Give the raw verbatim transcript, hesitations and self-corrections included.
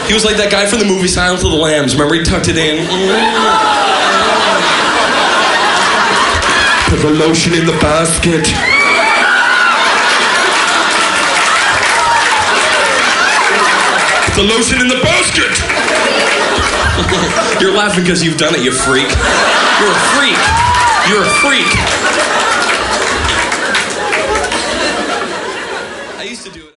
He was like that guy from the movie Silence of the Lambs. Remember, he tucked it in. Put the lotion in the basket. Put the lotion in the basket. You're laughing because you've done it, you freak. You're a freak. You're a freak.